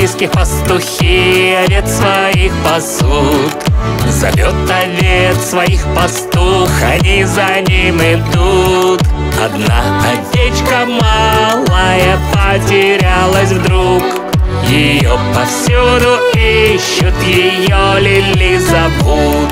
альпийских пастухи овец своих пасут. Зовет овец своих пастух, они за ним идут. Одна овечка малая потерялась вдруг. Ее повсюду ищут, ее Лили зовут.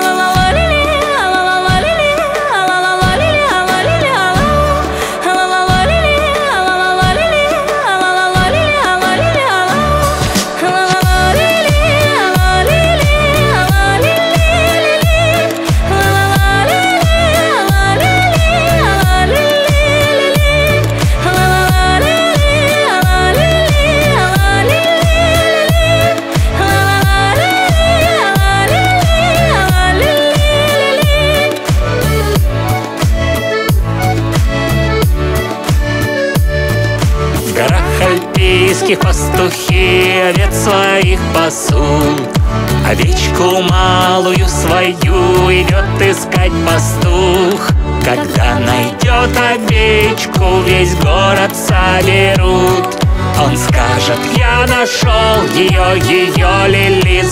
В горах альпийских пастухи овец своих пасут. Овечку малую свою идет искать пастух. Когда найдет овечку, весь город соберут. Он скажет: я нашел ее, ее Лили